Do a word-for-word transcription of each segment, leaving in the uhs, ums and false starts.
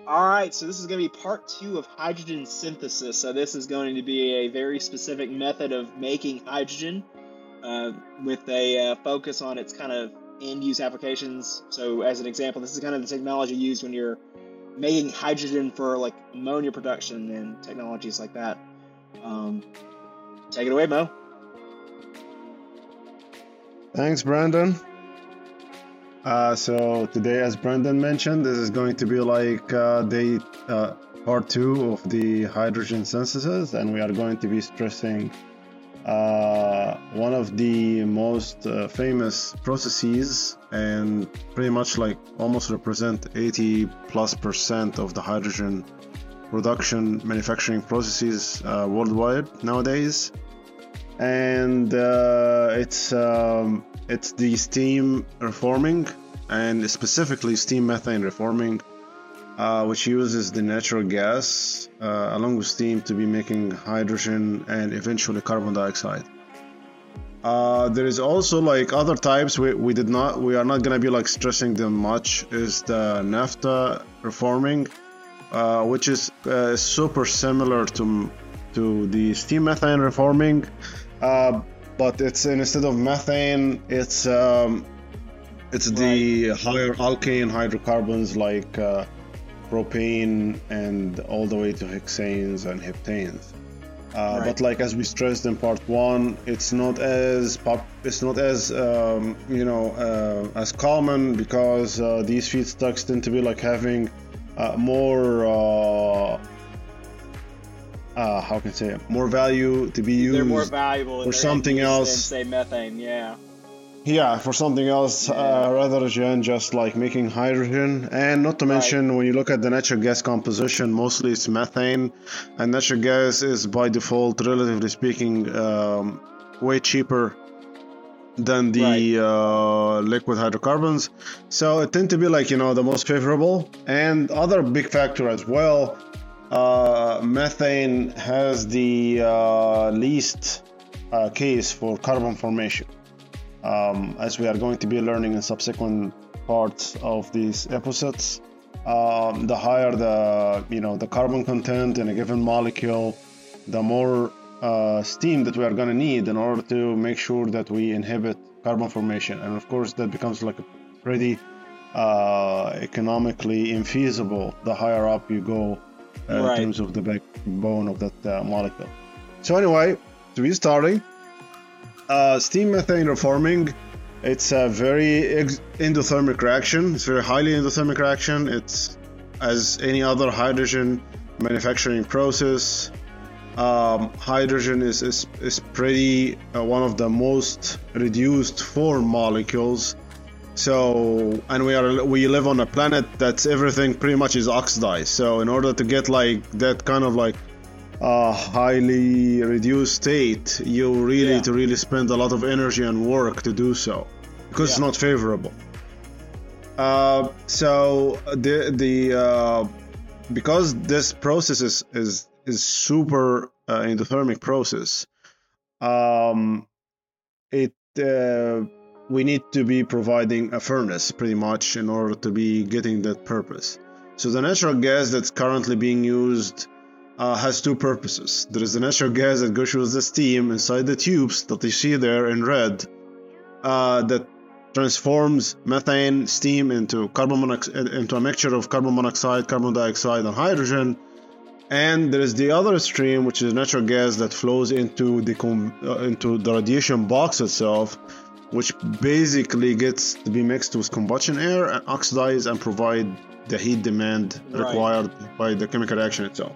All right, so this is going to be part two of hydrogen synthesis. So this is going to be a very specific method of making hydrogen uh, with a uh, focus on its kind of end-use applications. So as an example, this is kind of the technology used when you're making hydrogen for like ammonia production and technologies like that. Um, take it away, Mo. Thanks, Brandon. Uh, so today, as Brandon mentioned, this is going to be like uh, day uh, part two of the hydrogen synthesis, and we are going to be stressing uh, one of the most uh, famous processes, and pretty much like almost represent eighty plus percent of the hydrogen production manufacturing processes uh, worldwide nowadays. And uh, it's um, it's the steam reforming, and specifically steam methane reforming, uh, which uses the natural gas uh, along with steam to be making hydrogen and eventually carbon dioxide. Uh, there is also like other types we, we did not we are not gonna be like stressing them much. Is the naphtha reforming, uh, which is uh, super similar to to the steam methane reforming. Uh, but it's instead of methane, it's um, it's the right. higher alkane hydrocarbons like uh, propane and all the way to hexanes and heptanes. Uh, right. But like as we stressed in part one, it's not as pop, it's not as um, you know uh, as common because uh, these feedstocks tend to be like having uh, more. Uh, Uh, how can I say it? More value to be used. They're more valuable for something else than say methane. Yeah. Yeah, for something else yeah. uh, rather than just like making hydrogen. And not to mention, right. when you look at the natural gas composition, mostly it's methane, and natural gas is by default, relatively speaking, um, way cheaper than the right. uh, liquid hydrocarbons. So it tend to be like you know the most favorable. And other big factor as well. Uh, methane has the uh, least uh, case for carbon formation, um, as we are going to be learning in subsequent parts of these episodes. Um, the higher the you know the carbon content in a given molecule, the more uh, steam that we are going to need in order to make sure that we inhibit carbon formation. And of course, that becomes like a pretty uh, economically infeasible the higher up you go. Uh, right. In terms of the backbone of that uh, molecule. So anyway, to be starting, uh, steam methane reforming, it's a very ex- endothermic reaction. It's a very highly endothermic reaction. It's as any other hydrogen manufacturing process. Um, hydrogen is is, is pretty uh, one of the most reduced form molecules. So, and we are we live on a planet that's everything pretty much is oxidized. So, in order to get like that kind of like uh, highly reduced state, you really yeah. to really spend a lot of energy and work to do so because yeah. it's not favorable. Uh, so the the uh, because this process is is, is super uh, endothermic process, um, it. Uh, we need to be providing a furnace pretty much in order to be getting that purpose. So the natural gas that's currently being used uh, has two purposes. There is the natural gas that goes with the steam inside the tubes that you see there in red uh, that transforms methane steam into carbon monoxide, into a mixture of carbon monoxide, carbon dioxide, and hydrogen. And there is the other stream, which is natural gas that flows into the com- uh, into the radiation box itself, which basically gets to be mixed with combustion air and oxidize and provide the heat demand required right. by the chemical reaction itself.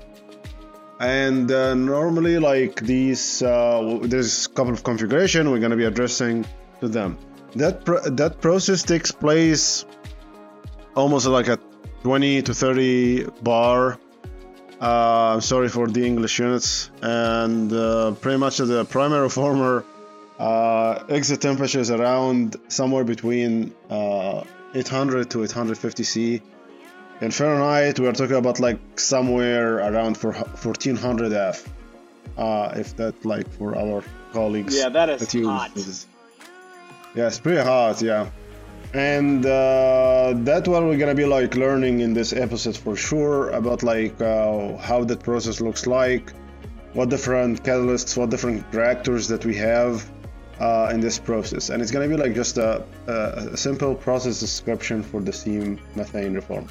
And uh, normally, like these, uh, there's a couple of configuration we're going to be addressing to them. That pr- that process takes place almost like a twenty to thirty bar. Uh, I'm sorry for the English units, and uh, pretty much the primary reformer. Uh, exit temperature is around somewhere between uh, eight hundred to eight hundred fifty C. In Fahrenheit, we are talking about like somewhere around fourteen hundred F. Uh, if that like for our colleagues. Yeah, that is that hot. Is, yeah, it's pretty hot, yeah. And uh, that's what we're gonna be like learning in this episode for sure about like uh, how that process looks like, what different catalysts, what different reactors that we have uh, in this process. And it's gonna be like just a, a, a simple process description for the steam methane reform.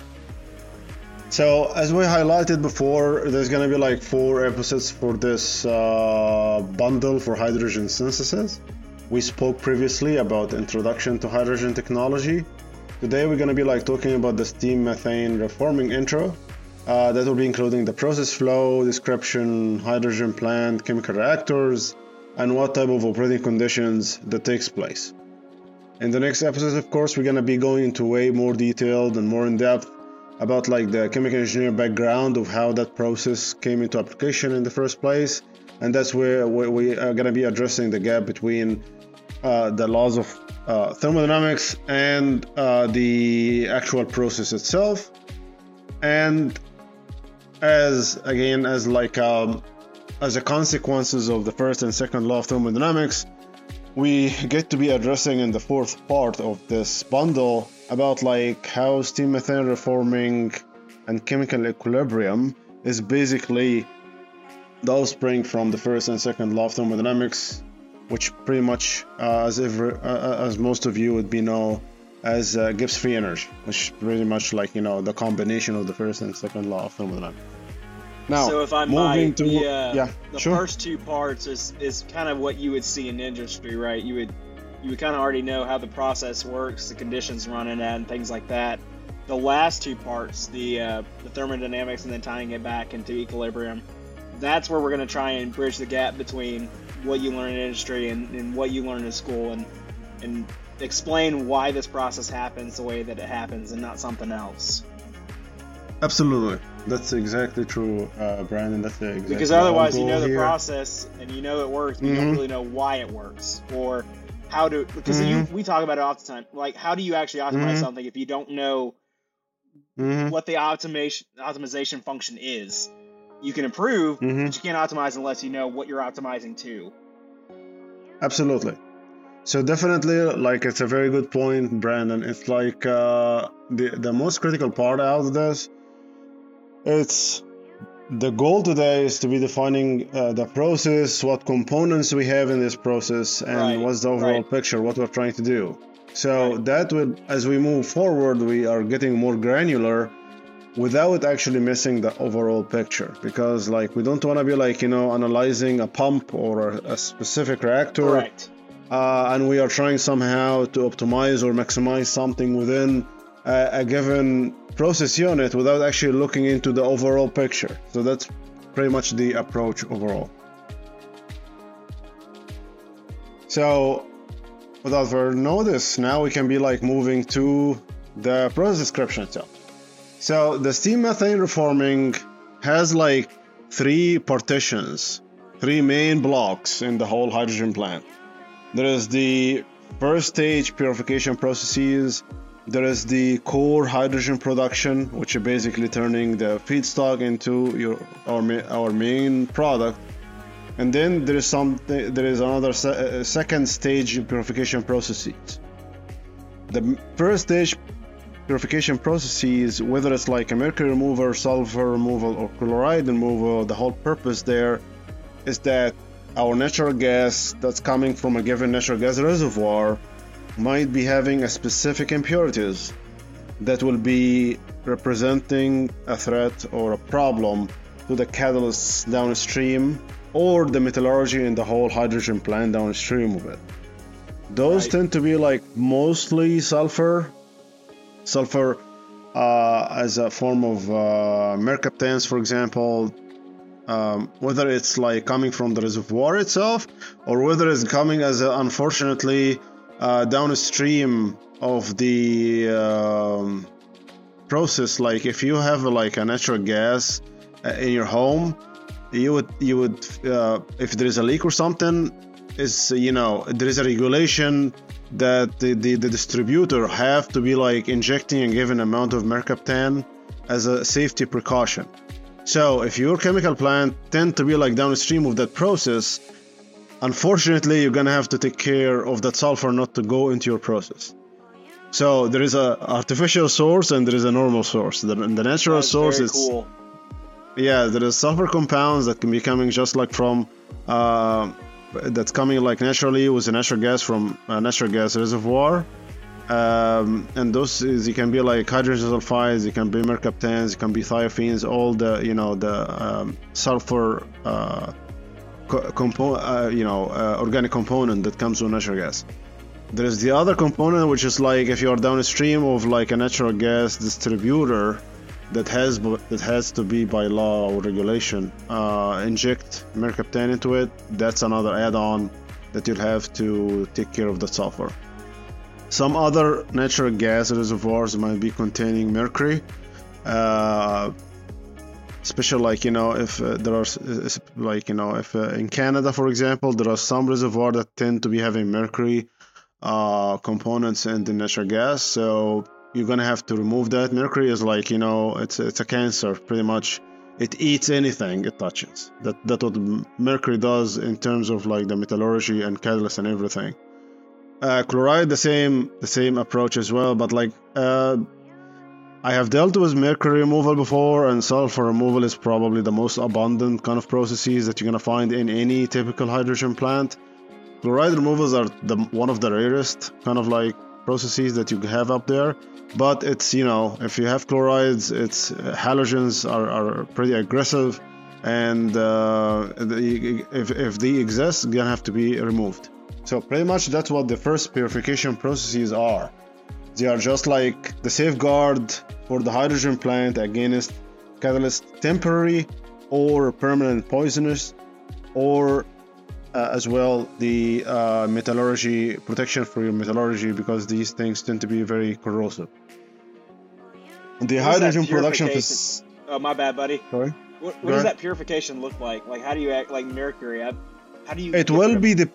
So as we highlighted before, there's gonna be like four episodes for this uh, bundle for hydrogen synthesis. We spoke previously about introduction to hydrogen technology. Today we're gonna be like talking about the steam methane reforming intro. Uh, that will be including the process flow, description, hydrogen plant, chemical reactors, and what type of operating conditions that takes place. In the next episode, of course, we're gonna be going into way more detailed and more in depth about like the chemical engineer background of how that process came into application in the first place, and that's where we are going to be addressing the gap between uh, the laws of uh, thermodynamics and uh, the actual process itself. And as again as like um, as a consequences of the first and second law of thermodynamics, we get to be addressing in the fourth part of this bundle about like how steam methane reforming and chemical equilibrium is basically the offspring from the first and second law of thermodynamics, which pretty much uh, as every, uh, as most of you would be know as uh, Gibbs free energy, which is pretty much like, you know, the combination of the first and second law of thermodynamics. Now, so if I might, to, the, uh, yeah, the sure. first two parts is, is kind of what you would see in industry, right? You would you would kind of already know how the process works, the conditions running at, and things like that. The last two parts, the uh, the thermodynamics and then tying it back into equilibrium, that's where we're going to try and bridge the gap between what you learn in industry and, and what you learn in school, and and explain why this process happens the way that it happens and not something else. Absolutely. That's exactly true, uh, Brandon. That's exactly because otherwise, you know the here. process and you know it works, but mm-hmm. you don't really know why it works or how to. Because mm-hmm. you, we talk about it all the time. Like, how do you actually optimize mm-hmm. something if you don't know mm-hmm. what the optimization optimization function is? You can improve, mm-hmm. but you can't optimize unless you know what you're optimizing to. Absolutely. So definitely, like, it's a very good point, Brandon. It's like uh, the the most critical part out of this. It's the goal today is to be defining uh, the process, what components we have in this process, and right, what's the overall right. picture, what we're trying to do. So right. that will, as we move forward, we are getting more granular without actually missing the overall picture. Because, like, we don't want to be like, you know, analyzing a pump or a, a specific reactor. Correct. Uh, and we are trying somehow to optimize or maximize something within a, a given process unit without actually looking into the overall picture. So that's pretty much the approach overall. So without further notice, now we can be like moving to the process description itself. So the steam methane reforming has like three partitions, three main blocks in the whole hydrogen plant. There is the first stage purification processes. There is the core hydrogen production, which is basically turning the feedstock into your our, our main product. And then there is some there is another se- second stage purification processes. The first stage purification processes, whether it's like a mercury removal, sulfur removal, or chloride removal, the whole purpose there is that our natural gas that's coming from a given natural gas reservoir might be having a specific impurities that will be representing a threat or a problem to the catalysts downstream or the metallurgy in the whole hydrogen plant downstream of it. Those right. tend to be like mostly sulfur, sulfur uh, as a form of uh, mercaptans, for example. Um, whether it's like coming from the reservoir itself or whether it's coming as a, unfortunately uh, downstream of the um, process. Like if you have like a natural gas uh, in your home, you would you would uh, if there is a leak or something, is you know there is a regulation that the, the, the distributor have to be like injecting a given amount of mercaptan as a safety precaution. So if your chemical plant tend to be like downstream of that process, unfortunately you're gonna have to take care of that sulfur not to go into your process. So there is a artificial source and there is a normal source. The, the natural That's source very is cool. yeah, there is sulfur compounds that can be coming just like from uh, that's coming like naturally with a natural gas from a natural gas reservoir. Um, and those is, it can be like hydrogen sulfides, it can be mercaptans, it can be thiophenes, all the you know the um, sulfur uh, co- compo- uh, you know uh, organic component that comes with natural gas. There is the other component, which is like if you are downstream of like a natural gas distributor that has that has to be by law or regulation uh, inject mercaptan into it. That's another add-on that you'll have to take care of the sulfur. Some other natural gas reservoirs might be containing mercury, uh, especially like you know if uh, there are like you know if uh, in Canada, for example, there are some reservoirs that tend to be having mercury uh, components in the natural gas. So you're gonna have to remove that. Mercury is like you know it's it's a cancer pretty much. It eats anything it touches. That that's what mercury does in terms of like the metallurgy and catalyst and everything. Uh, chloride, the same, the same approach as well. But like, uh, I have dealt with mercury removal before, and sulfur removal is probably the most abundant kind of processes that you're gonna find in any typical hydrogen plant. Chloride removals are the one of the rarest kind of like processes that you have up there. But it's you know, if you have chlorides, it's uh, halogens are, are pretty aggressive, and uh, the, if if they exist, they're gonna have to be removed. So pretty much that's what the first purification processes are. They are just like the safeguard for the hydrogen plant against catalyst temporary or permanent poisonous, or uh, as well the uh, metallurgy protection for your metallurgy, because these things tend to be very corrosive. The What hydrogen that production purification- fac- Oh, my bad, buddy. sorry. What, Go what does ahead. that purification look like? Like, how do you act like mercury? I, how do you? It get will rid of- be the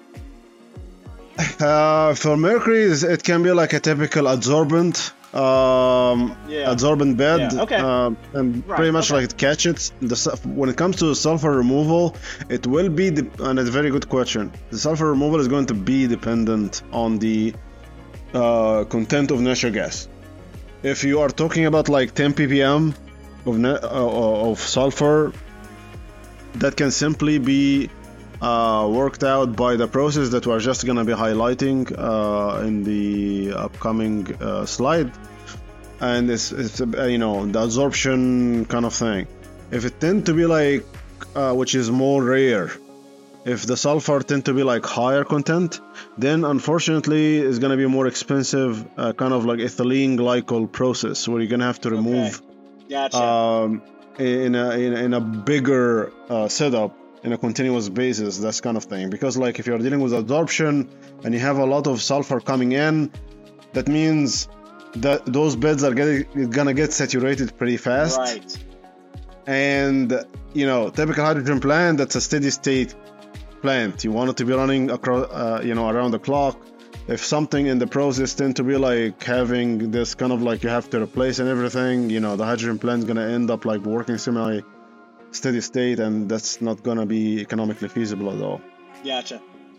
uh, for mercury. It can be like a typical adsorbent, um, Yeah. adsorbent bed, Yeah, okay. um, and Right, pretty much okay. like it catch it. The su- when it comes to sulfur removal, it will be the, and it's a very good question. The sulfur removal is going to be dependent on the uh, content of natural gas. If you are talking about like ten ppm of ne- uh, of sulfur, that can simply be uh, worked out by the process that we're just going to be highlighting uh, in the upcoming uh, slide, and it's, it's uh, you know the absorption kind of thing. If it tend to be like uh, which is more rare, if the sulfur tend to be like higher content, then unfortunately it's going to be more expensive, uh, kind of like ethylene glycol process where you're going to have to remove Gotcha. um, in a in, in a bigger uh, setup in a continuous basis, that kind of thing. Because like if you're dealing with absorption and you have a lot of sulfur coming in, that means that those beds are getting, gonna get saturated pretty fast. Right. And you know, typical hydrogen plant, that's a steady state plant. You want it to be running across, uh, you know, around the clock. If something in the process tend to be like having this kind of like you have to replace and everything, you know, the hydrogen plant is gonna end up like working semi steady state, and that's not gonna be economically feasible at all. Gotcha.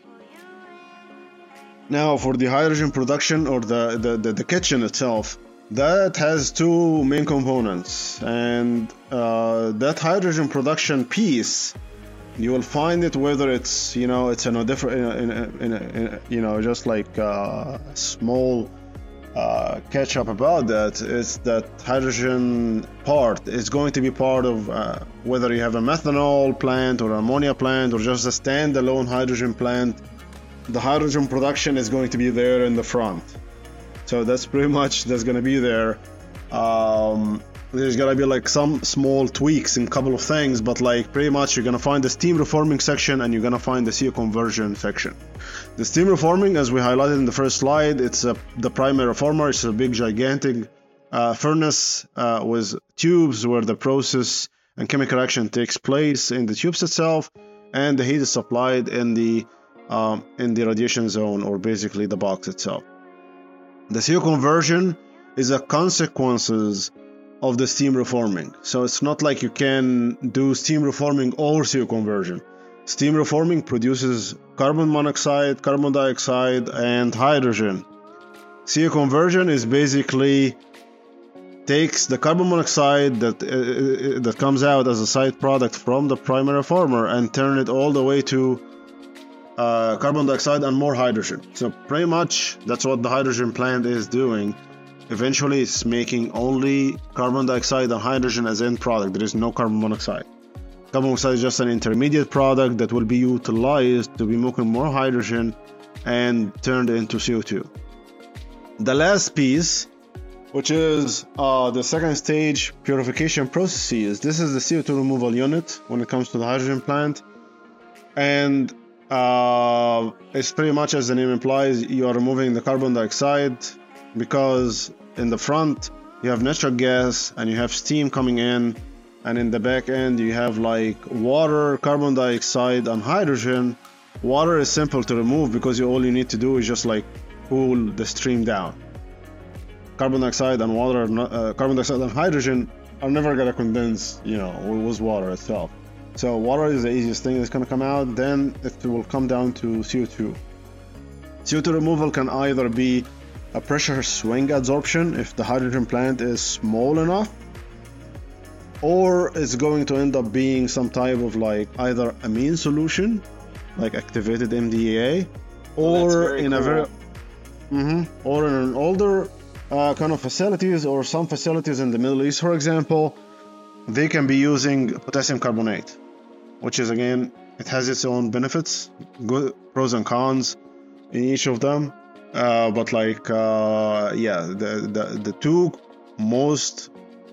Now for the hydrogen production, or the, the, the, the kitchen itself, that has two main components, and uh, that hydrogen production piece, you will find it whether it's you know it's in a different in a, in a, in a, in a, you know just like a small uh, catch up about that is that hydrogen part is going to be part of uh, whether you have a methanol plant or ammonia plant or just a standalone hydrogen plant. The hydrogen production is going to be there in the front, so that's pretty much that's going to be there. Um, there's gonna be like some small tweaks in a couple of things, but like pretty much you're gonna find the steam reforming section and you're gonna find the C O conversion section. The steam reforming, as we highlighted in the first slide, it's a, the primary reformer. It's a big gigantic uh, furnace uh, with tubes where the process and chemical reaction takes place in the tubes itself, and the heat is supplied in the um, in the radiation zone, or basically the box itself. The C O conversion is a consequences of the steam reforming. So it's not like you can do steam reforming or C O conversion. Steam reforming produces carbon monoxide, carbon dioxide, and hydrogen. C O conversion is basically takes the carbon monoxide that uh, that comes out as a side product from the primary reformer and turn it all the way to uh, carbon dioxide and more hydrogen. So pretty much that's what the hydrogen plant is doing. Eventually it's making only carbon dioxide and hydrogen as end product. There is no carbon monoxide. Carbon monoxide is just an intermediate product that will be utilized to be making more hydrogen and turned into C O two. The last piece, which is uh, the second stage purification processes. This is the C O two removal unit when it comes to the hydrogen plant. And uh, it's pretty much as the name implies, you are removing the carbon dioxide because in the front you have natural gas and you have steam coming in, and in the back end you have like water, carbon dioxide and hydrogen. Water is simple to remove because you, all you need to do is just like cool the stream down. Carbon dioxide and water, are not, uh, carbon dioxide and hydrogen are never gonna condense, you know, with water itself. So water is the easiest thing that's gonna come out. Then it will come down to C O two. C O two removal can either be a pressure swing adsorption if the hydrogen plant is small enough, or it's going to end up being some type of like either amine solution, like activated M D A, or oh, in cool. a very, mm-hmm, or in an older uh, kind of facilities, or some facilities in the Middle East, for example, they can be using potassium carbonate, which is again, it has its own benefits, good pros and cons in each of them. Uh, but like, uh, yeah, the, the the two most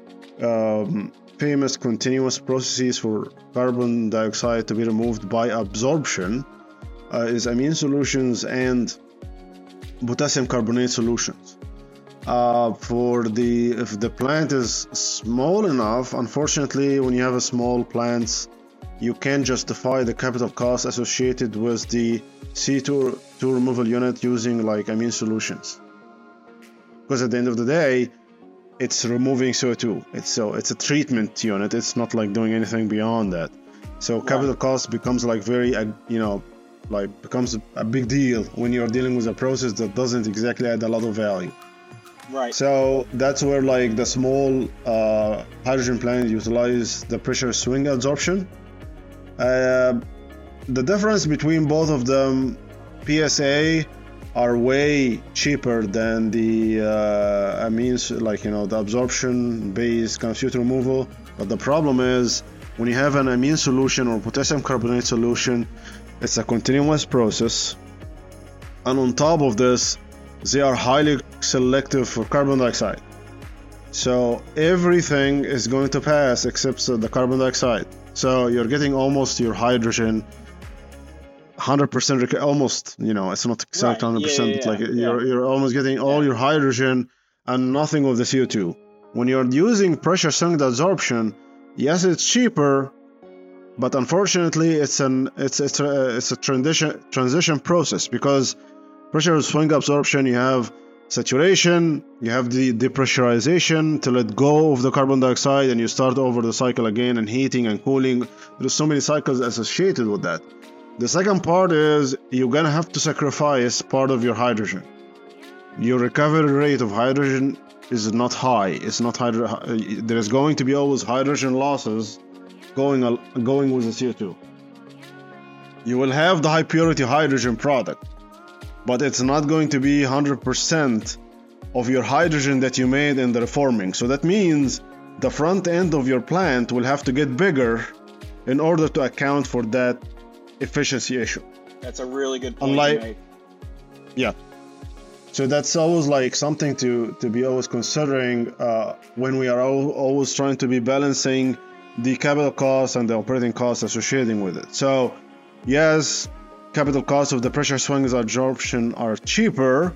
um, famous continuous processes for carbon dioxide to be removed by absorption uh, is amine solutions and potassium carbonate solutions. Uh, for the if the plant is small enough, unfortunately, when you have a small plants, you can't justify the capital cost associated with the C O two removal unit using like amine solutions, because at the end of the day, it's removing C O two. It's so it's a treatment unit. It's not like doing anything beyond that. So capital right. cost becomes like very uh, you know like becomes a big deal when you're dealing with a process that doesn't exactly add a lot of value. Right. So that's where like the small uh, hydrogen plant utilize the pressure swing adsorption. Uh, the difference between both of them, P S A are way cheaper than the uh, amines, like you know the absorption based kind of C O two removal. But the problem is when you have an amine solution or potassium carbonate solution, it's a continuous process, and on top of this, they are highly selective for carbon dioxide. So everything is going to pass except the carbon dioxide. So you're getting almost your hydrogen one hundred percent, almost, you know, it's not exact right. one hundred percent, yeah, yeah, but like yeah. you're you're almost getting all yeah. your hydrogen and nothing of the C O two. When you're using pressure swing adsorption, yes, it's cheaper, but unfortunately, it's an it's it's a, it's a transition transition process, because pressure swing absorption, you have saturation, you have the depressurization to let go of the carbon dioxide, and you start over the cycle again, and heating and cooling. There's so many cycles associated with that. The second part is you're gonna have to sacrifice part of your hydrogen. Your recovery rate of hydrogen is not high. It's not hydro. There is going to be always hydrogen losses going going with the C O two. You will have the high purity hydrogen product, but it's not going to be one hundred percent of your hydrogen that you made in the reforming. So that means the front end of your plant will have to get bigger in order to account for that efficiency issue. That's a really good point. Unlike, to make. Yeah. So that's always like something to, to be always considering uh, when we are al- always trying to be balancing the capital costs and the operating costs associated with it. So yes, capital costs of the pressure swings adsorption are cheaper,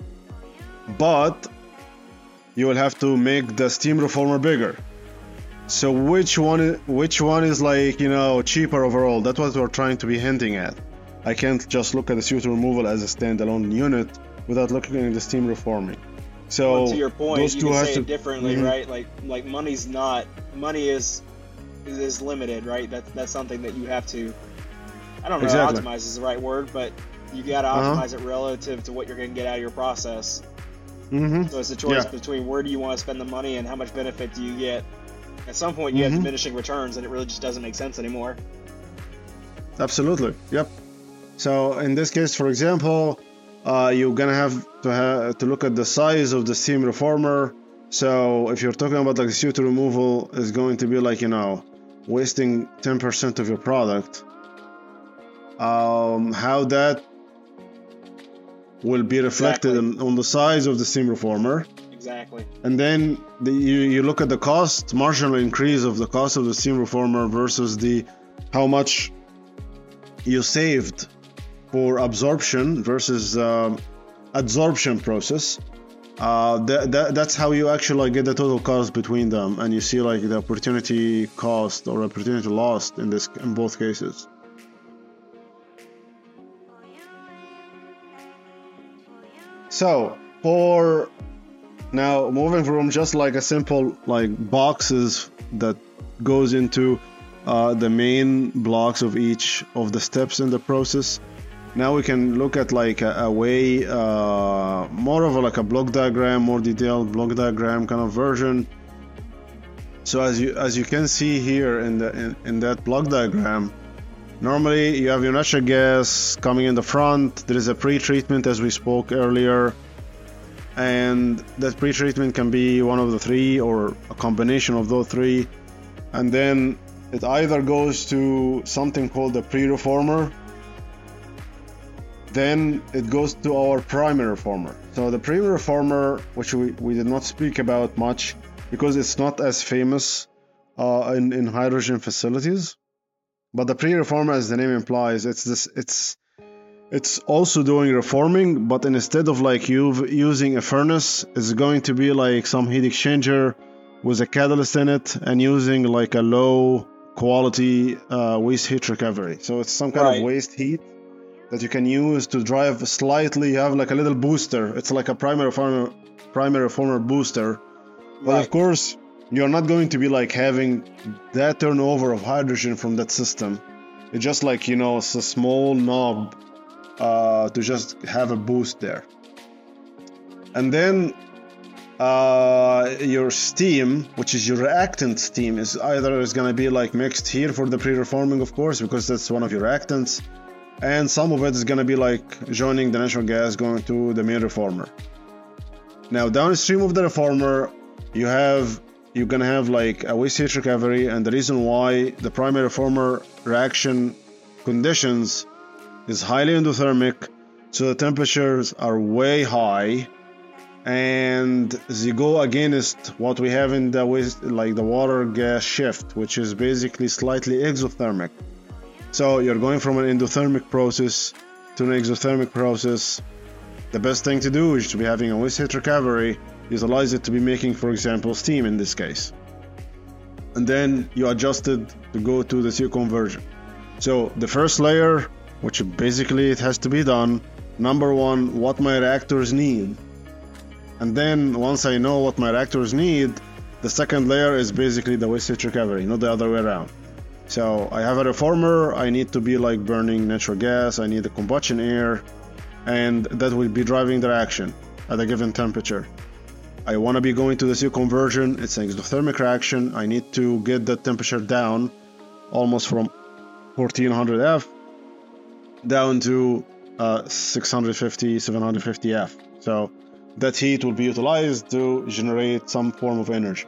but you will have to make the steam reformer bigger. So which one which one is like, you know, cheaper overall? That's what we're trying to be hinting at. I can't just look at the C O two removal as a standalone unit without looking at the steam reforming. So well, to your point, those you two can has say to, it differently, mm-hmm. right? Like like money's not money is is, is limited, right? That that's something that you have to. I don't know exactly. if optimize is the right word, but you got to uh-huh. optimize it relative to what you're going to get out of your process. Mm-hmm. So it's a choice Yeah. between where do you want to spend the money and how much benefit do you get. At some point, you have Mm-hmm. diminishing returns, and it really just doesn't make sense anymore. Absolutely. Yep. So in this case, for example, uh, you're gonna have to ha- to look at the size of the steam reformer. So if you're talking about like the C O two removal is going to be like, you know, wasting ten percent of your product, um, how that will be reflected Exactly. on, on the size of the steam reformer. Exactly. And then the, you, you look at the cost, marginal increase of the cost of the steam reformer versus the how much you saved for absorption versus um, adsorption process. Uh, that, that that's how you actually like, get the total cost between them, and you see like the opportunity cost or opportunity lost in this in both cases. So for now, moving from just like a simple like boxes that goes into uh, the main blocks of each of the steps in the process. Now we can look at like a, a way, uh, more of a, like a block diagram, more detailed block diagram kind of version. So as you as you can see here in the in, in that block diagram, normally you have your natural gas coming in the front. There is a pre-treatment as we spoke earlier, and that pre-treatment can be one of the three or a combination of those three, and then it either goes to something called the pre-reformer. Then it goes to our primary reformer. So the primary reformer, which we, we did not speak about much because it's not as famous uh, in, in hydrogen facilities. But the pre-reformer, as the name implies, it's this it's it's also doing reforming, but instead of like you using a furnace, it's going to be like some heat exchanger with a catalyst in it and using like a low quality uh, waste heat recovery. So it's some kind Right. of waste heat that you can use to drive slightly. You have like a little booster. It's like a primary reformer, primary reformer booster. But Right. of course, you're not going to be like having that turnover of hydrogen from that system. It's just like, you know, it's a small knob uh, to just have a boost there. And then uh, your steam, which is your reactant steam, is either is going to be like mixed here for the pre-reforming, of course, because that's one of your reactants. And some of it is going to be like joining the natural gas going to the main reformer. Now downstream of the reformer, you have you're going to have like a waste heat recovery, and the reason why the primary reformer reaction conditions is highly endothermic, so the temperatures are way high, and they go against what we have in the waste, like the water gas shift, which is basically slightly exothermic. So you're going from an endothermic process to an exothermic process. The best thing to do is to be having a waste heat recovery, utilize it to be making, for example, steam in this case. And then you adjust it to go to the C O conversion. So the first layer, which basically it has to be done, number one, what my reactors need. And then once I know what my reactors need, the second layer is basically the waste heat recovery, not the other way around. So I have a reformer, I need to be like burning natural gas, I need the combustion air, and that will be driving the reaction at a given temperature. I want to be going to the C O conversion, it's an exothermic reaction, I need to get the temperature down almost from fourteen hundred F down to uh, six hundred fifty, seven hundred fifty F. So that heat will be utilized to generate some form of energy.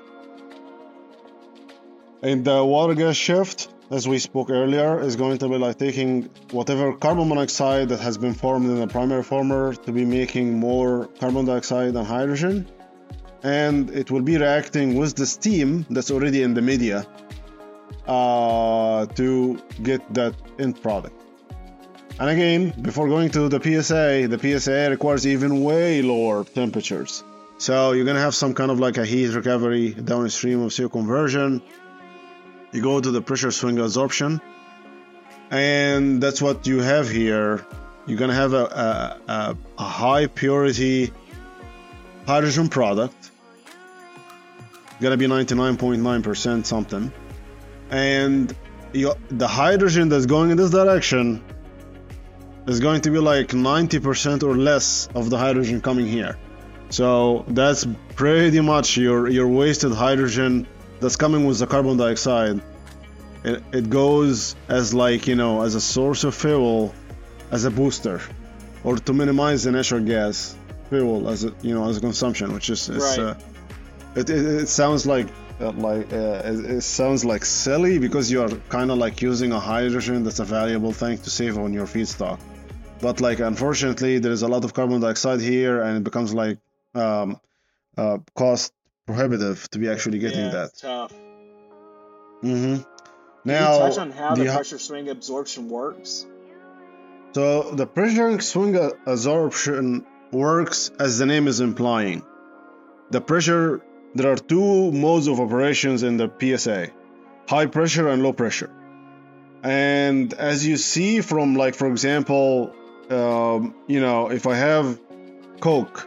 In the water gas shift, as we spoke earlier, is going to be like taking whatever carbon monoxide that has been formed in the primary reformer to be making more carbon dioxide and hydrogen, and it will be reacting with the steam that's already in the media uh, to get that end product. And again, before going to the P S A, the P S A requires even way lower temperatures. So you're gonna have some kind of like a heat recovery downstream of C O conversion. You go to the pressure swing adsorption, and that's what you have here. You're gonna have a, a, a, a high purity hydrogen product. Gonna be ninety-nine point nine percent something, and you, the hydrogen that's going in this direction is going to be like ninety percent or less of the hydrogen coming here. So that's pretty much your your wasted hydrogen that's coming with the carbon dioxide. It, it goes as like, you know, as a source of fuel, as a booster, or to minimize the natural gas fuel as a, you know, as a consumption, which is it's, Right. uh, it, it it sounds like uh, like uh, it, it sounds like silly because you are kind of like using a hydrogen that's a valuable thing to save on your feedstock. But like unfortunately, there is a lot of carbon dioxide here, and it becomes like um, uh, cost prohibitive to be actually getting Yeah, that. it's tough. hmm Can Now, you touch on how the the pressure swing absorption works? so the pressure swing absorption works as the name is implying. The pressure, there are two modes of operations in the P S A: high pressure and low pressure. And as you see from, like, for example, um, you know, if I have Coke,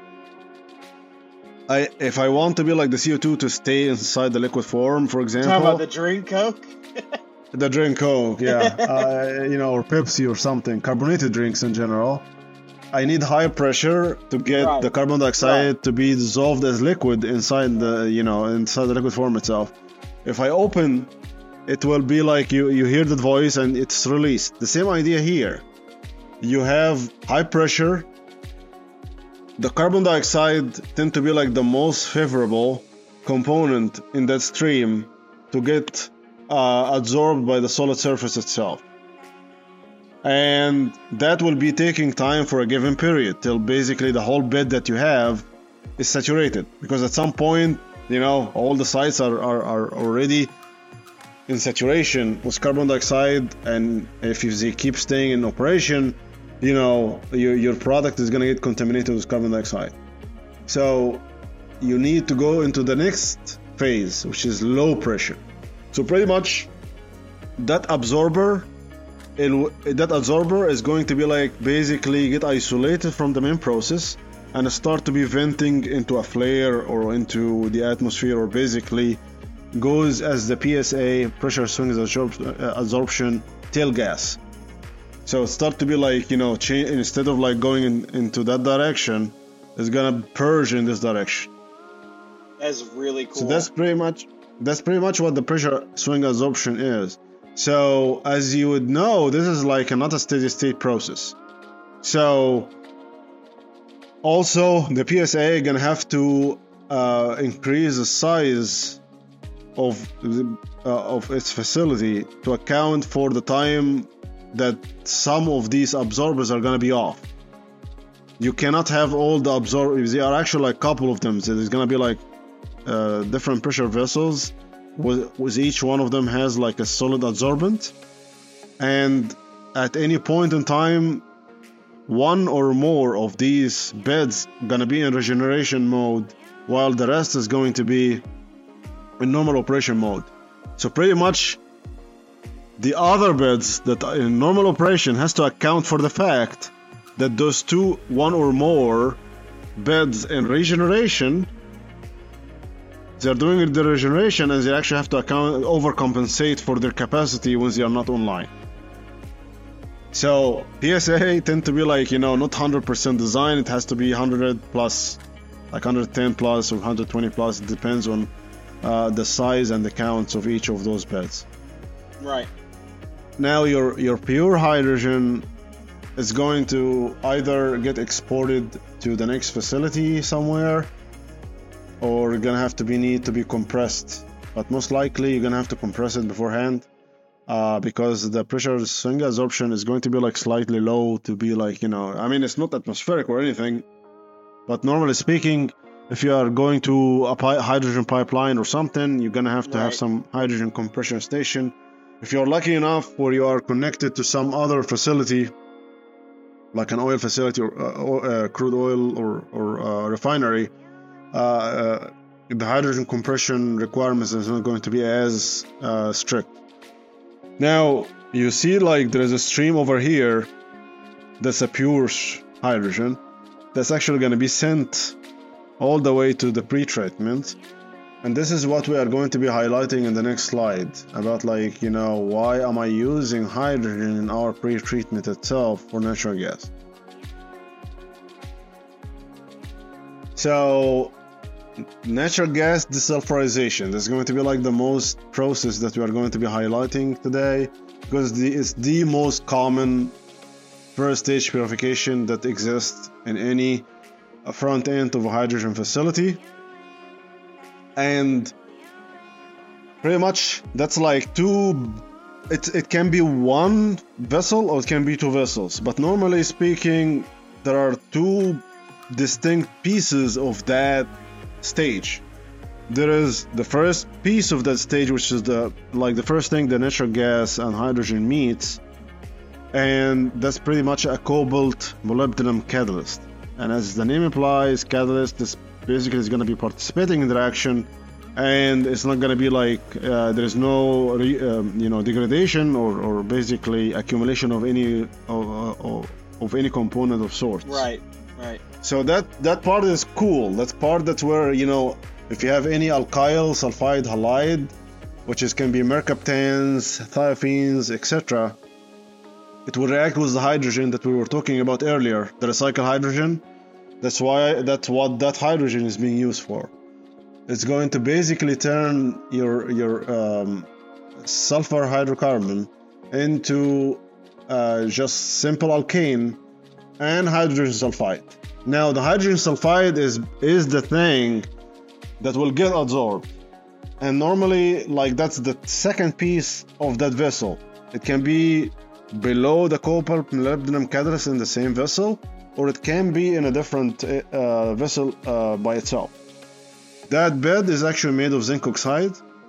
I if I want to be like the C O two to stay inside the liquid form, for Talking about example, the drink Coke? the drink Coke, yeah, uh, you know, or Pepsi or something, carbonated drinks in general, I need high pressure to get Right. the carbon dioxide Right. to be dissolved as liquid inside the, you know, inside the liquid form itself. If I open, it will be like you, you hear the voice and it's released. The same idea here. You have high pressure. The carbon dioxide tend to be like the most favorable component in that stream to get uh, absorbed by the solid surface itself. And that will be taking time for a given period till basically the whole bed that you have is saturated, because at some point, you know, all the sites are, are, are already in saturation with carbon dioxide, and if they keep staying in operation, you know, your, your product is going to get contaminated with carbon dioxide. So you need to go into the next phase, which is low pressure. So pretty much that absorber It, that absorber is going to be like basically get isolated from the main process and start to be venting into a flare or into the atmosphere, or basically goes as the P S A, pressure swings absorption tail gas. So it start to be like, you know, change, instead of like going in, into that direction, it's gonna purge in this direction. That's really cool. So that's pretty much that's pretty much what the pressure swing absorption is. So, as you would know, this is like a, not a steady state process. So, also the P S A gonna have to uh, increase the size of the, uh, of its facility to account for the time that some of these absorbers are gonna be off. You cannot have all the absorbers. There are actually like a couple of them. So there's gonna be like uh, different pressure vessels. With, with each one of them has like a solid absorbent, and at any point in time, one or more of these beds gonna be in regeneration mode, while the rest is going to be in normal operation mode. So pretty much the other beds that are in normal operation has to account for the fact that those two, one or more beds in regeneration, they're doing the regeneration, and they actually have to account overcompensate for their capacity when they are not online. So P S A tend to be like, you know, not one hundred percent design. It has to be one hundred plus, like one hundred ten plus or one hundred twenty plus. It depends on uh, the size and the counts of each of those beds. Right. Now your your pure hydrogen is going to either get exported to the next facility somewhere, or gonna have to be need to be compressed. But most likely you're gonna have to compress it beforehand, uh, because the pressure swing absorption is going to be like slightly low to be like, you know, I mean, it's not atmospheric or anything, but normally speaking, if you are going to a pi- hydrogen pipeline or something, you're gonna have to have Right. some hydrogen compression station. If you're lucky enough where you are connected to some other facility, like an oil facility or uh, or, uh, crude oil or, or uh, refinery, uh, uh, the hydrogen compression requirements is not going to be as uh, strict. Now, you see like there is a stream over here that's a pure sh- hydrogen that's actually going to be sent all the way to the pre-treatment. And this is what we are going to be highlighting in the next slide about, like, you know, why am I using hydrogen in our pre-treatment itself for natural gas. So, natural gas desulfurization. This is going to be like the most process that we are going to be highlighting today because the, it's the most common first stage purification that exists in any front end of a hydrogen facility. And pretty much that's like two, it, it can be one vessel or it can be two vessels. But normally speaking, there are two distinct pieces of that stage. There is the first piece of that stage, which is the like the first thing the natural gas and hydrogen meets, and that's pretty much a cobalt molybdenum catalyst. And as the name implies, catalyst is basically is going to be participating in the reaction, and it's not going to be like uh, there is no re, um, you know degradation or, or basically accumulation of any of, of, of any component of sorts. Right, right. So that that part is cool. That's part that's where, you know, if you have any alkyl, sulfide, halide, which is can be mercaptans, thiophenes, et cetera, it will react with the hydrogen that we were talking about earlier, the recycled hydrogen. That's why that's what that hydrogen is being used for. It's going to basically turn your your um, sulfur hydrocarbon into uh, just simple alkane and hydrogen sulfide. Now the hydrogen sulfide is is the thing that will get absorbed, and normally like that's the second piece of that vessel. It can be below the copper molybdenum catalyst in the same vessel, or it can be in a different uh, vessel uh, by itself. That bed is actually made of zinc oxide,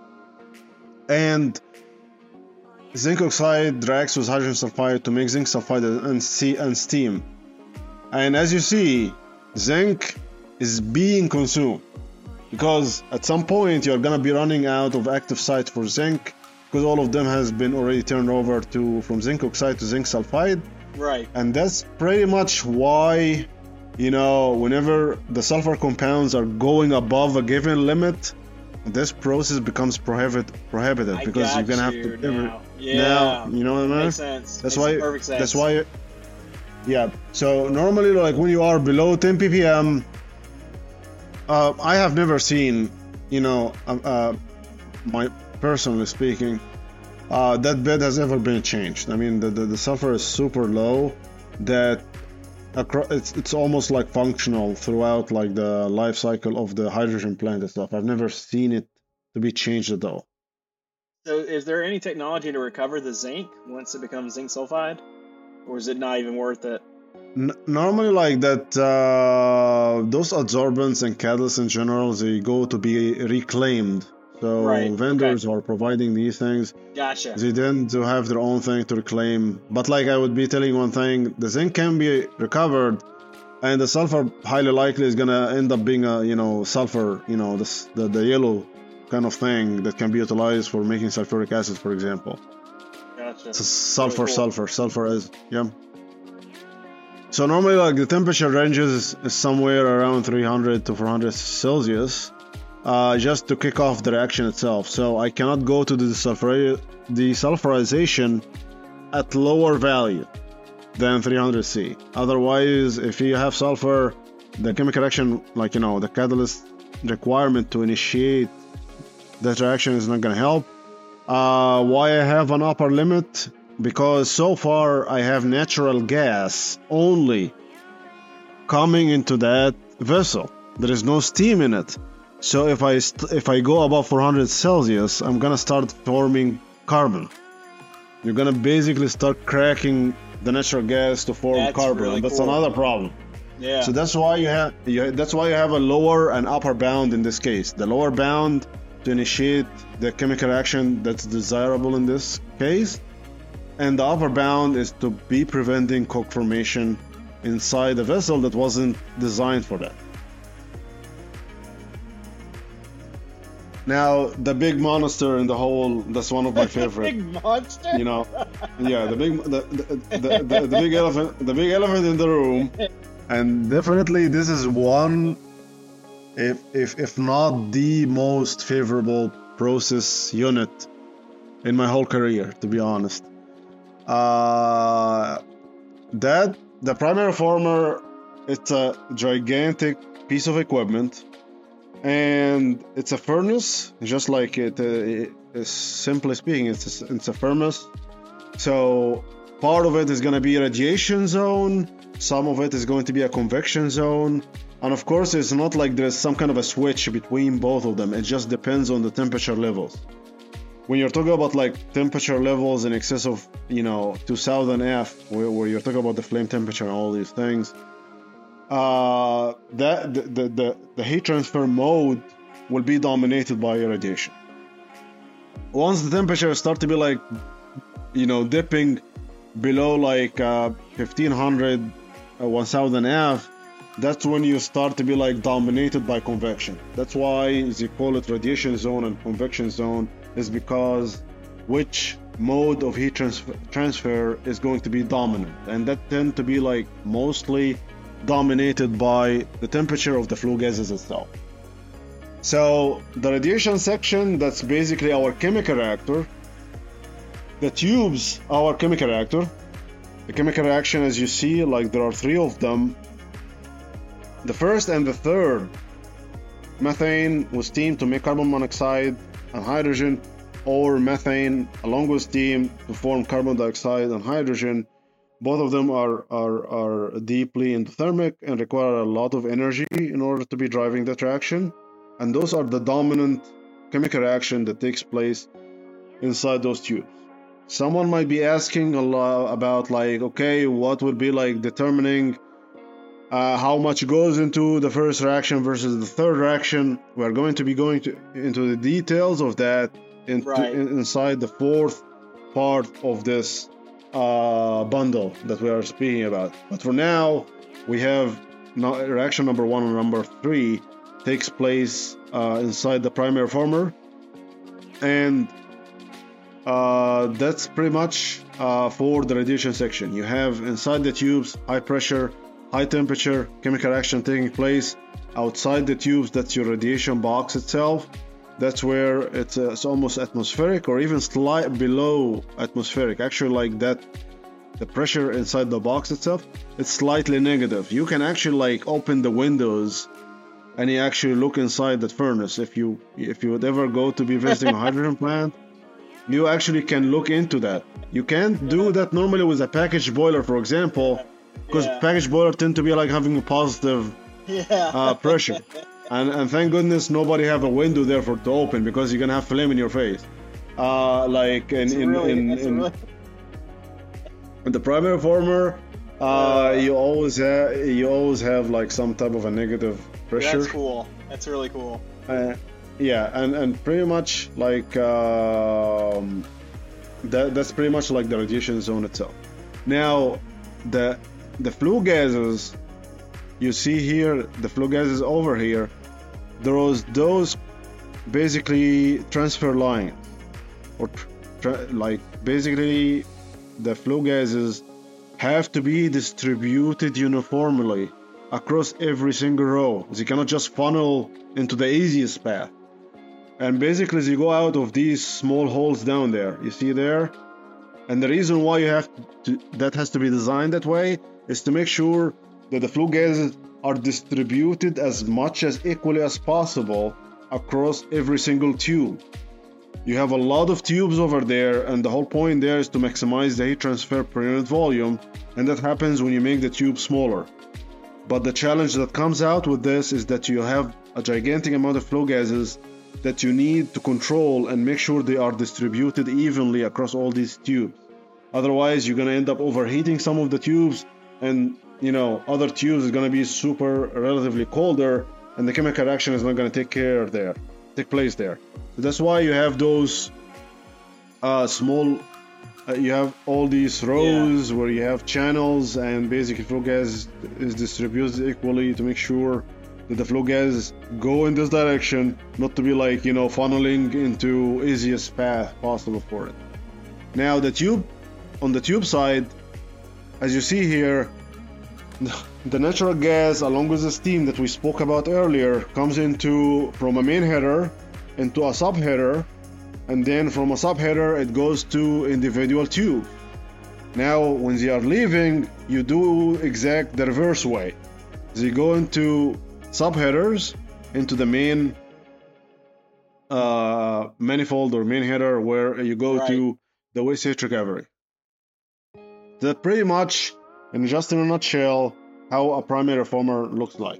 and zinc oxide reacts with hydrogen sulfide to make zinc sulfide and, and steam. And as you see, zinc is being consumed because at some point you're gonna be running out of active sites for zinc because all of them has been already turned over to from zinc oxide to zinc sulfide. Right. And that's pretty much why, you know, whenever the sulfur compounds are going above a given limit, this process becomes prohibit prohibited I because got you're gonna you have to now. Yeah. now, you know what I mean? Makes sense. That's Makes why perfect sense. that's why yeah. So normally like when you are below ten p p m, uh, I have never seen, you know, uh, uh, my personally speaking, uh, that bed has ever been changed. I mean, the, the, the sulfur is super low that acro- it's, it's almost like functional throughout like the life cycle of the hydrogen plant and stuff. I've never seen it to be changed at all. So is there any technology to recover the zinc once it becomes zinc sulfide? Or is it not even worth it? N- normally like that, uh, those adsorbents and catalysts in general, they go to be reclaimed. So Right, vendors are providing these things. Gotcha. They tend to have their own thing to reclaim. But like I would be telling you one thing, the zinc can be recovered, and the sulfur highly likely is gonna end up being a, you know, sulfur, you know, this the, the yellow kind of thing that can be utilized for making sulfuric acid, for example. Gotcha. It's a sulfur, Really cool. sulfur, sulfur is, yeah. So normally like the temperature ranges is, is somewhere around three hundred to four hundred Celsius. Uh, just to kick off the reaction itself. So I cannot go to the desulfur- desulfurization at lower value than three hundred C. Otherwise, if you have sulfur, the chemical reaction, like, you know, the catalyst requirement to initiate that reaction is not going to help. Uh, why I have an upper limit? Because so far I have natural gas only coming into that vessel. There is no steam in it. So if I st- if I go above four hundred Celsius, I'm gonna start forming carbon. You're gonna basically start cracking the natural gas to form That's carbon. really and that's cool. another problem. Yeah. So that's why you have you, that's why you have a lower and upper bound in this case. The lower bound to initiate the chemical reaction that's desirable in this case, and the upper bound is to be preventing coke formation inside a vessel that wasn't designed for that. Now, the big monster in the whole, that's one of my favorite. Big monster. You know, yeah, the big, the, the, the, the, the big elephant, the big elephant in the room, and definitely this is one, if if if not the most favorable process unit in my whole career, to be honest. Uh, that the primary former, it's a gigantic piece of equipment, and it's a furnace, just like it, uh, it is simply speaking, it's a, it's a furnace. So part of it is going to be a radiation zone, some of it is going to be a convection zone, and of course it's not like there's some kind of a switch between both of them. It just depends on the temperature levels. When you're talking about like temperature levels in excess of, you know, two thousand F, where, where you're talking about the flame temperature and all these things, uh, that the, the, the, the heat transfer mode will be dominated by irradiation. Once the temperature start to be like, you know, dipping below like uh, fifteen hundred, uh, one thousand F, that's when you start to be like dominated by convection. That's why they call it radiation zone and convection zone, is because which mode of heat transfer, transfer is going to be dominant, and that tend to be like mostly dominated by the temperature of the flue gases itself. So the radiation section, that's basically our chemical reactor. The tubes, our chemical reactor. The chemical reaction, as you see, like there are three of them. The first and the third, methane with steam to make carbon monoxide and hydrogen, or methane along with steam to form carbon dioxide and hydrogen. Both of them are, are, are deeply endothermic and require a lot of energy in order to be driving that reaction. And those are the dominant chemical reaction that takes place inside those tubes. Someone might be asking a lot about like, okay, what would be like determining uh, how much goes into the first reaction versus the third reaction. We're going to be going to, into the details of that into, right. in, inside the fourth part of this uh, bundle that we are speaking about. But for now, we have no, reaction number one and number three takes place uh, inside the primary former, and uh, that's pretty much uh, for the radiation section. You have inside the tubes high pressure, high temperature chemical reaction taking place. Outside the tubes, that's your radiation box itself. That's where it's, uh, it's almost atmospheric or even slight below atmospheric. Actually, like that, the pressure inside the box itself, it's slightly negative. You can actually like open the windows and you actually look inside that furnace. If you if you would ever go to be visiting a hydrogen plant, you actually can look into that. You can't do that normally with a packaged boiler, for example, because Yeah. packaged boiler tend to be like having a positive Yeah. uh, pressure. And, and thank goodness nobody have a window there for to open, because you're gonna have flame in your face. Uh, like in It's in, really, in, it's in, really- in the primary former, uh, you always have you always have like some type of a negative pressure. That's cool. That's really cool. Uh, yeah, and, and pretty much like um, that that's pretty much like the radiation zone itself. Now, the the flue gases you see here, the flue gases over here, those those basically transfer lines, or tra- like basically the flue gases have to be distributed uniformly across every single row. They cannot just funnel into the easiest path. And basically they go out of these small holes down there. You see there? And the reason why you have to, that has to be designed that way is to make sure that the flue gases are distributed as much as equally as possible across every single tube. You have a lot of tubes over there, and the whole point there is to maximize the heat transfer per unit volume, and that happens when you make the tube smaller. But the challenge that comes out with this is that you have a gigantic amount of flue gases that you need to control and make sure they are distributed evenly across all these tubes. Otherwise, you're going to end up overheating some of the tubes, and you know, other tubes is going to be super relatively colder, and the chemical reaction is not going to take care there, take place there. So that's why you have those uh, small, uh, you have all these rows yeah. where you have channels, and basically flue gas is distributed equally to make sure that the flue gas go in this direction, not to be like, you know, funneling into easiest path possible for it. Now the tube, on the tube side, as you see here, the natural gas along with the steam that we spoke about earlier comes into from a main header into a subheader, and then from a subheader it goes to individual tube. Now when they are leaving, you do exact the reverse way. They go into subheaders into the main uh, manifold or main header where you go Right. to the waste heat recovery. That pretty much, in just in a nutshell, how a primary reformer looks like.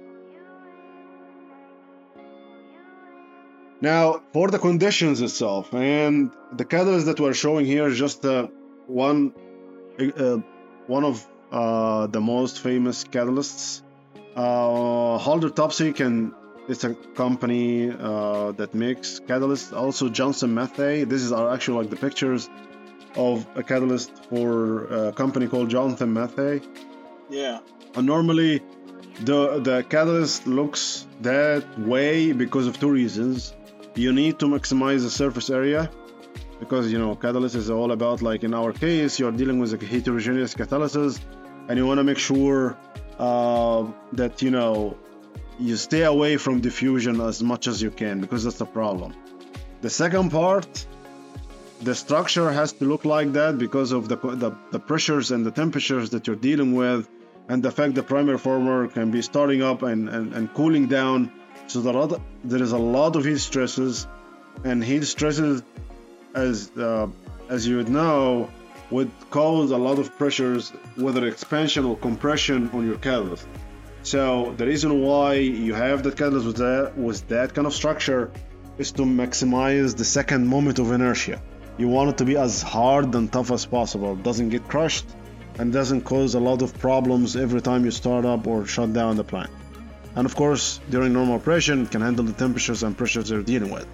Now, for the conditions itself, and the catalyst that we're showing here is just uh, one uh, one of uh, the most famous catalysts. Uh, Halder Topsy can it's a company uh, that makes catalysts. Also, Johnson Matthey. This is are actually like the pictures of a catalyst for a company called Johnson Matthey. Yeah. And normally, the the catalyst looks that way because of two reasons. You need to maximize the surface area, because you know catalyst is all about, like in our case, you're dealing with a heterogeneous catalysis, and you want to make sure uh, that you know you stay away from diffusion as much as you can, because that's the problem. The second part, the structure has to look like that because of the the, the pressures and the temperatures that you're dealing with, and the fact the primary reformer can be starting up and, and, and cooling down. So there, are, there is a lot of heat stresses, and heat stresses, as uh, as you would know, would cause a lot of pressures, whether expansion or compression, on your catalyst. So the reason why you have that catalyst with that, with that kind of structure is to maximize the second moment of inertia. You want it to be as hard and tough as possible. It doesn't get crushed and doesn't cause a lot of problems every time you start up or shut down the plant. And of course, during normal operation, it can handle the temperatures and pressures they're dealing with.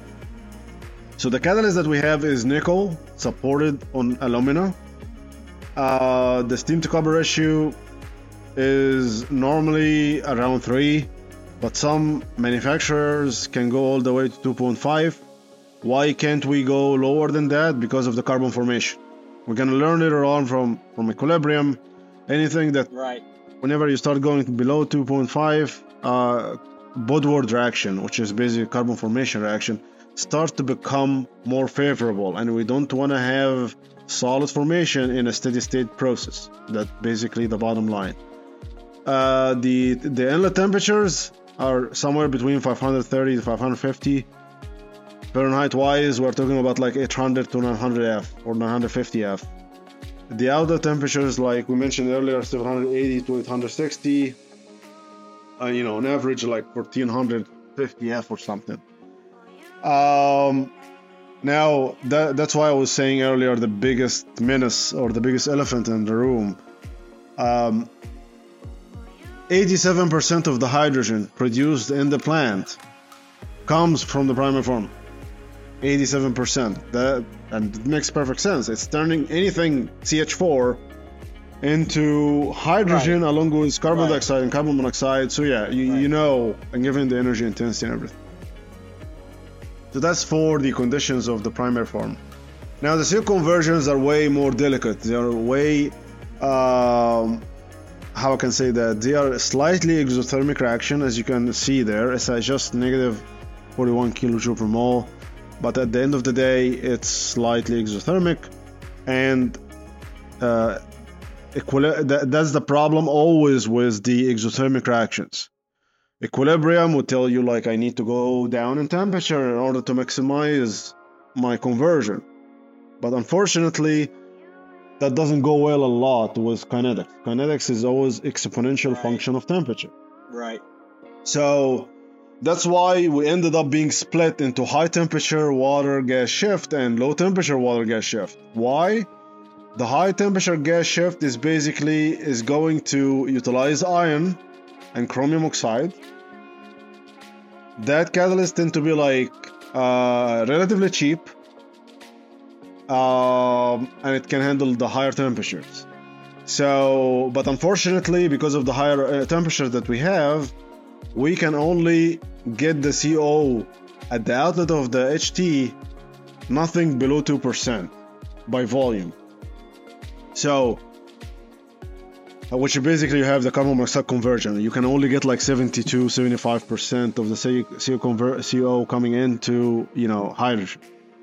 So the catalyst that we have is nickel, supported on alumina. Uh, the steam to copper ratio is normally around three, but some manufacturers can go all the way to two point five. Why can't we go lower than that? Because of the carbon formation. We're going to learn later on from, from equilibrium. Anything that Right. whenever you start going below two point five, uh, Woodward reaction, which is basically carbon formation reaction, starts to become more favorable, and we don't want to have solid formation in a steady state process. That's basically the bottom line. Uh, the the inlet temperatures are somewhere between five hundred thirty to five hundred fifty. Fahrenheit wise, we're talking about like eight hundred to nine hundred F or nine hundred fifty F. The outdoor temperatures, like we mentioned earlier, seven hundred eighty to eight hundred sixty. Uh, you know, on average, like fourteen fifty F or something. Um, now, that, that's why I was saying earlier the biggest menace or the biggest elephant in the room. Um, eighty-seven percent of the hydrogen produced in the plant comes from the primary form. eighty-seven percent. That, and it makes perfect sense. It's turning anything C H four into hydrogen, right, along with carbon right. dioxide and carbon monoxide. So yeah, you, right. you know, and given the energy intensity and everything. So that's for the conditions of the primary form. Now the C O conversions are way more delicate. They are way, um, how I can say that, they are slightly exothermic reaction, as you can see there. It's just negative forty-one kilojoule per mole. But at the end of the day, it's slightly exothermic, and uh, equili- that, that's the problem always with the exothermic reactions. Equilibrium would tell you, like, I need to go down in temperature in order to maximize my conversion. But unfortunately, that doesn't go well a lot with kinetics. Kinetics is always exponential right. function of temperature. Right. So that's why we ended up being split into high temperature water gas shift and low temperature water gas shift. Why? The high temperature gas shift is basically is going to utilize iron and chromium oxide. That catalyst tend to be like uh, relatively cheap, um, and it can handle the higher temperatures. So, but unfortunately, because of the higher uh, temperatures that we have, we can only get the C O at the outlet of the H T nothing below two percent by volume. So, which basically you have the carbon monoxide conversion. You can only get like seventy-two, seventy-five percent of the C O, conver- C O coming into, you know, hydrogen.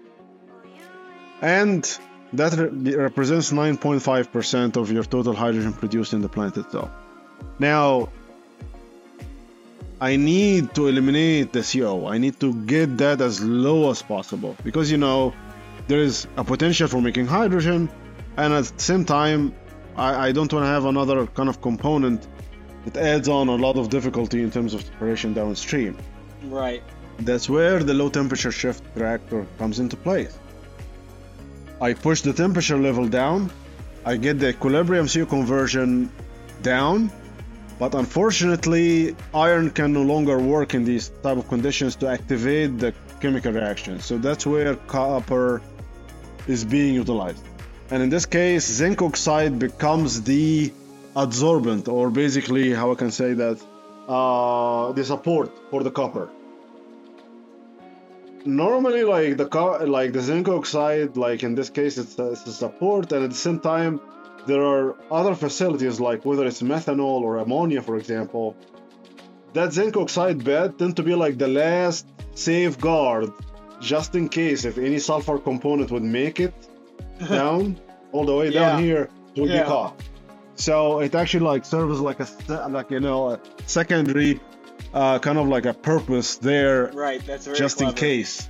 And that re- represents nine point five percent of your total hydrogen produced in the plant itself. Now, I need to eliminate the C O. I need to get that as low as possible because, you know, there is a potential for making hydrogen, and at the same time, I, I don't want to have another kind of component that adds on a lot of difficulty in terms of separation downstream. Right. That's where the low temperature shift reactor comes into place. I push the temperature level down, I get the equilibrium C O conversion down, but unfortunately iron can no longer work in these type of conditions to activate the chemical reaction. So that's where copper is being utilized. And in this case, zinc oxide becomes the adsorbent, or basically, how I can say that, uh, the support for the copper. Normally, like the co- like the zinc oxide, like in this case, it's a, it's a support, and at the same time, there are other facilities, like whether it's methanol or ammonia, for example. That zinc oxide bed tend to be like the last safeguard, just in case if any sulfur component would make it down all the way Yeah. down here, it would Yeah. be caught. So it actually like serves like a se- like you know a secondary uh, kind of like a purpose there, Right. That's very just in clever. case.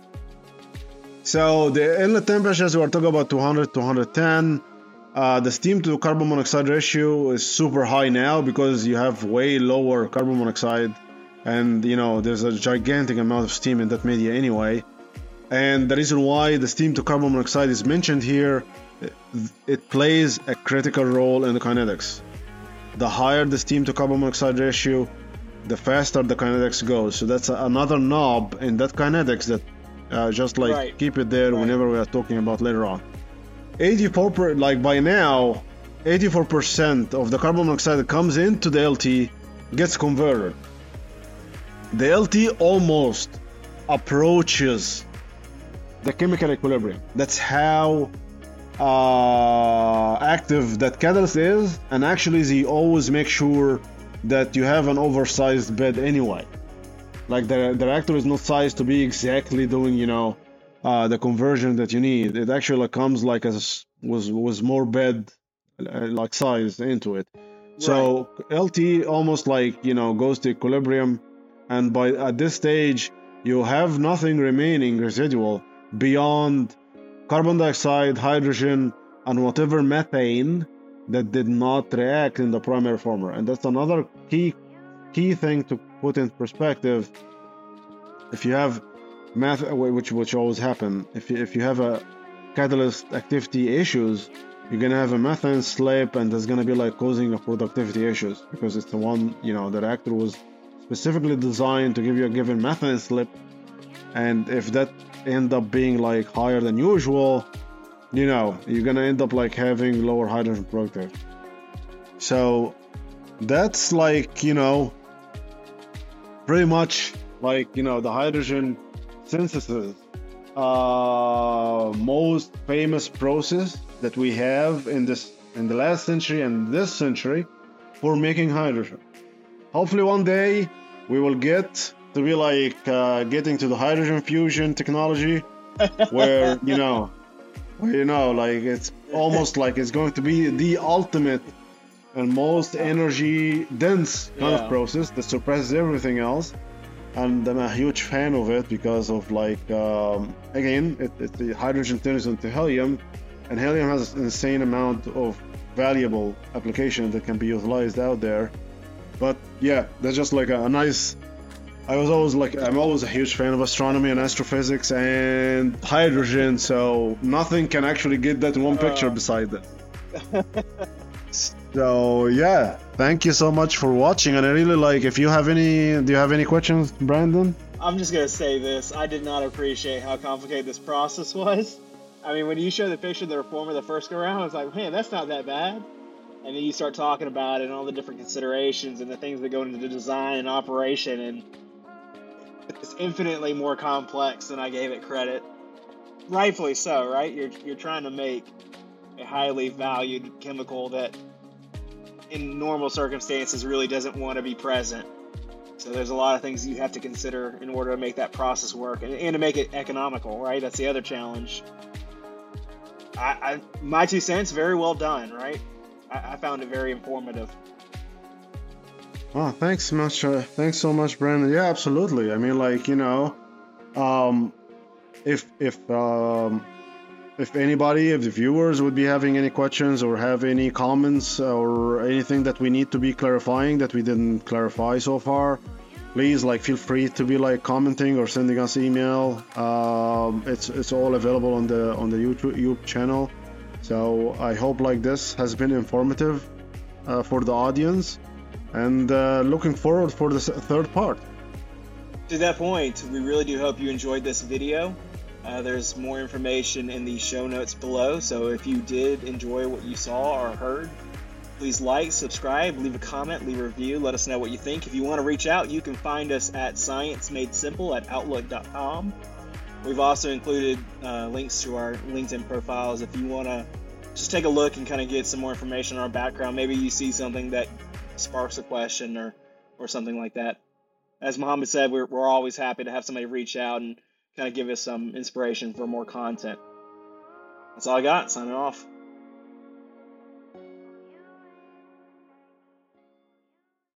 So the inlet temperatures, we are talking about two hundred to one hundred ten. Uh, the steam to carbon monoxide ratio is super high now because you have way lower carbon monoxide, and you know there's a gigantic amount of steam in that media anyway. And the reason why the steam to carbon monoxide is mentioned here, it, it plays a critical role in the kinetics. The higher the steam to carbon monoxide ratio, the faster the kinetics goes. So that's a, another knob in that kinetics that uh, just like Right. keep it there Right. whenever we are talking about later on. eighty-four per, like by now, eighty-four percent of the carbon monoxide that comes into the L T gets converted. The L T almost approaches the chemical equilibrium. That's how uh, active that catalyst is, and actually they always make sure that you have an oversized bed anyway. Like the, the reactor is not sized to be exactly doing, you know, uh, the conversion that you need. It actually comes like as was was more bed uh, like size into it. So L T almost like, you know, goes to equilibrium, and by at this stage you have nothing remaining residual beyond carbon dioxide, hydrogen, and whatever methane that did not react in the primary former. And that's another key key thing to put in perspective. If you have math, which which always happen, if you, if you have a catalyst activity issues, you're gonna have a methane slip, and that's gonna be like causing a productivity issues because it's the one, you know, the reactor was specifically designed to give you a given methane slip, and if that end up being like higher than usual, you know, you're gonna end up like having lower hydrogen productivity. So that's like, you know, pretty much like, you know, the hydrogen synthesis uh most famous process that we have in this in the last century and this century for making hydrogen. Hopefully one day we will get to be like uh, getting to the hydrogen fusion technology where, you know, where, you know, like it's almost like it's going to be the ultimate and most energy dense kind Yeah. of process that surpasses everything else. And I'm a huge fan of it because of like, um, again, it, it, the hydrogen turns into helium, and helium has an insane amount of valuable application that can be utilized out there. But yeah, that's just like a, a nice, I was always like, I'm always a huge fan of astronomy and astrophysics and hydrogen, so nothing can actually get that in one picture Uh. beside that. So yeah, thank you so much for watching, and I really like, if you have any, do you have any questions, Brandon? I'm just gonna say this. I did not appreciate how complicated this process was. I mean, when you show the picture of the reformer the first go around, I was like, man, that's not that bad. And then you start talking about it and all the different considerations and the things that go into the design and operation, and it's infinitely more complex than I gave it credit. Rightfully so, right? You're you're trying to make a highly valued chemical that in normal circumstances really doesn't want to be present. So there's a lot of things you have to consider in order to make that process work and, and to make it economical, right? That's the other challenge. I, I my two cents, very well done, right? I, I found it very informative. Oh, thanks much. Uh, thanks so much, Brandon. Yeah, absolutely. I mean, like you know, um, if if um, if anybody, if the viewers would be having any questions or have any comments or anything that we need to be clarifying that we didn't clarify so far, please like feel free to be like commenting or sending us email. Um, it's it's all available on the on the YouTube, YouTube channel. So I hope like this has been informative uh, for the audience, and uh, looking forward for the s- third part. To that point, we really do hope you enjoyed this video. Uh, there's more information in the show notes below, so if you did enjoy what you saw or heard, please like, subscribe, leave a comment, leave a review, let us know what you think. If you want to reach out, you can find us at science made simple at outlook dot com. We've also included uh, links to our LinkedIn profiles if you want to just take a look and kind of get some more information on our background. Maybe you see something that sparks a question or, or something like that. As Muhammad said, we're, we're always happy to have somebody reach out and kind of give us some inspiration for more content. That's all I got. Signing off.